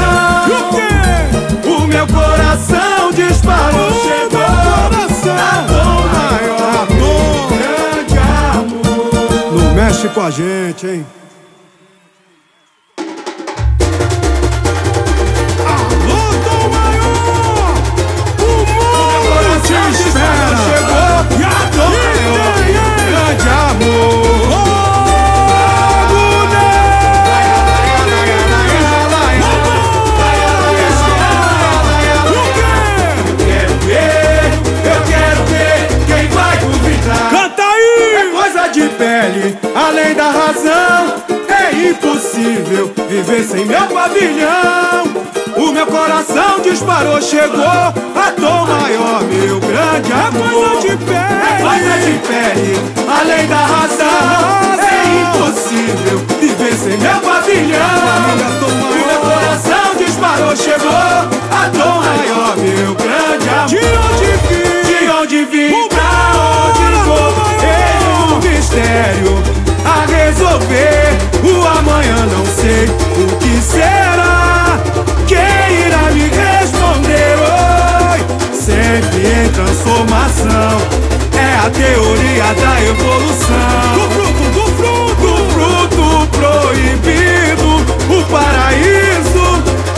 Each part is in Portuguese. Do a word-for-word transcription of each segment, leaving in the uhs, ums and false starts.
O meu coração disparou, chegou a dor maior, grande amor. Não mexe com a gente, hein? Além da razão, é impossível viver sem meu pavilhão. O meu coração disparou, chegou a dor maior, meu grande amor. É coisa de pele, é coisa de pele. Além da razão, é impossível viver sem meu pavilhão. O meu coração disparou, chegou a dor maior, meu grande amor. De onde vim, de onde vim, pra onde vou, eis um mistério a resolver. O amanhã não sei o que será. Quem irá me responder? Oi, sempre em transformação. É a teoria da evolução. Do fruto, do fruto, do fruto proibido. O paraíso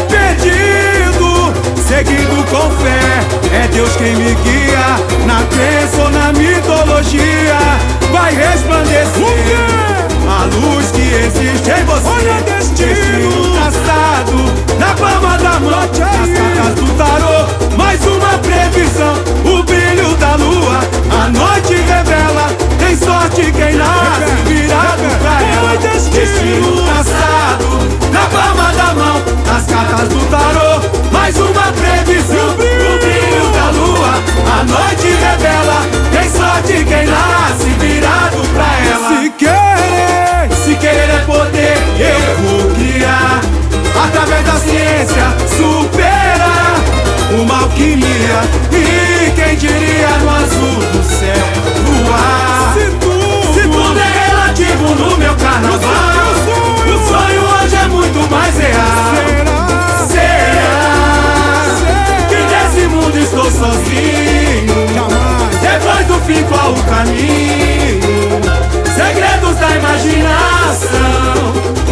perdido. Seguindo com fé, é Deus quem me guia. Na crença ou na mitologia, vai resplandecer a luz que existe em você. Olha destino traçado na palma da mão, nas cartas do tarô. Mais uma previsão, o brilho da lua. A noite revela, tem sorte quem nasce virado pra ela. Destino traçado na palma da mão, nas cartas do tarô. Mais uma previsão, o brilho da lua. A noite revela, tem sorte quem nasce virado pra ela. Se querer, se querer é poder, eu vou criar. Através da ciência, superar uma alquimia. E quem diria no azul do céu voar? Se tudo, se tudo é relativo no meu carnaval, o sonho hoje é muito mais real. Será, será que nesse mundo estou sozinho? Depois do fim qual o caminho? Segredos da imaginação.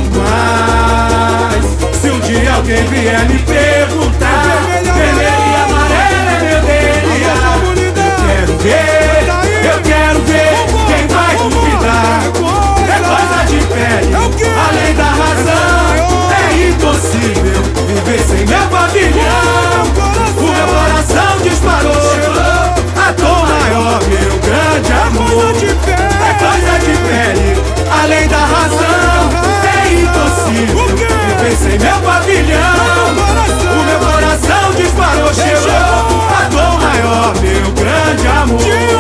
Mas se um dia alguém vier me perguntar, vermelho e amarelo é meu D N A. Eu quero ver, eu quero ver quem vai duvidar. É coisa de pele, além da razão. É impossível viver sem meu pavilhão. O meu coração disparou, a dor maior, meu grande amor. É coisa de pele, além da razão. É impossível viver sem meu pavilhão. O meu coração disparou, chegou a dor maior, meu grande amor.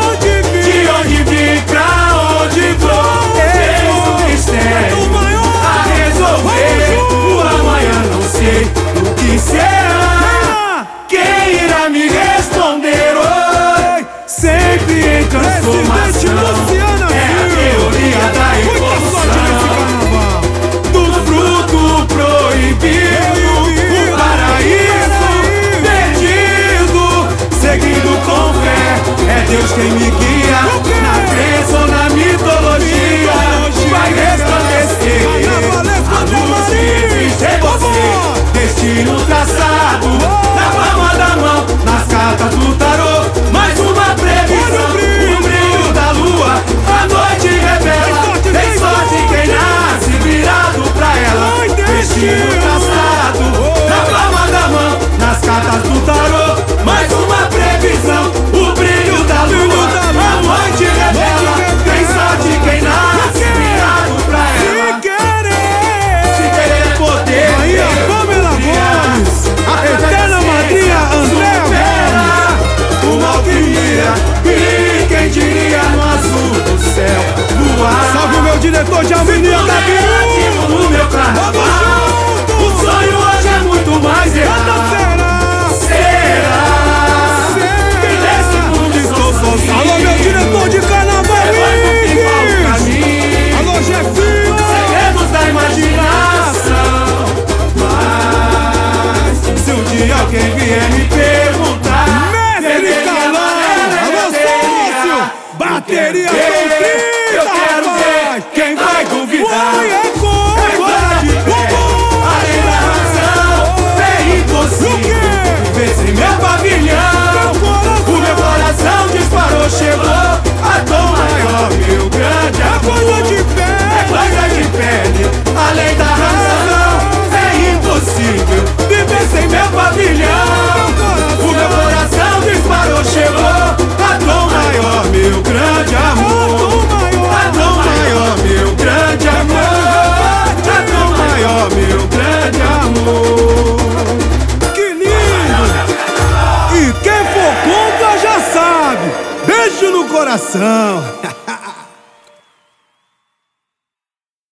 beijo no coração.